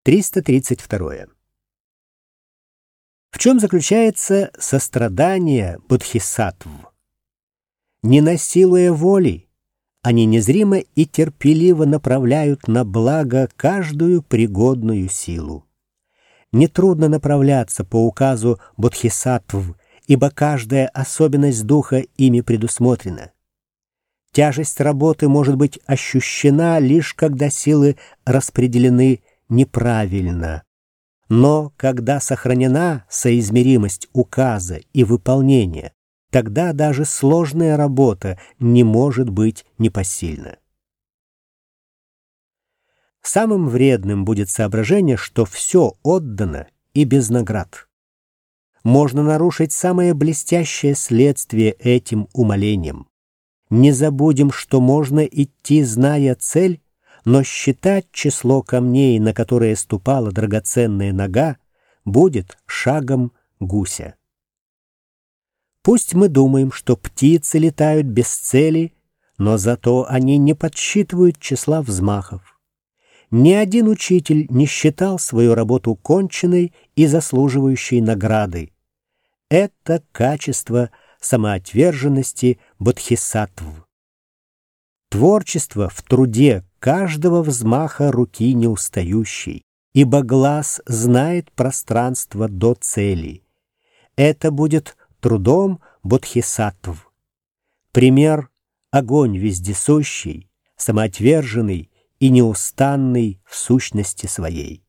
332. В чем заключается сострадание бодхисаттв? Не насилуя воли, они незримо и терпеливо направляют на благо каждую пригодную силу. Нетрудно направляться по указу бодхисаттв, ибо каждая особенность духа ими предусмотрена. Тяжесть работы может быть ощущена лишь когда силы распределены неправильно. Но когда сохранена соизмеримость указа и выполнения, тогда даже сложная работа не может быть непосильна. Самым вредным будет соображение, что все отдано и без наград. Можно нарушить самое блестящее следствие этим умолением. Не забудем, что можно идти, зная цель, но считать число камней, на которые ступала драгоценная нога, будет шагом гуся. Пусть мы думаем, что птицы летают без цели, но зато они не подсчитывают числа взмахов. Ни один учитель не считал свою работу конченной и заслуживающей награды. Это качество самоотверженности бодхисаттв. Творчество в труде каждого взмаха руки неустающей, ибо глаз знает пространство до цели. Это будет трудом бодхисаттв. Пример — огонь вездесущий, самоотверженный и неустанный в сущности своей.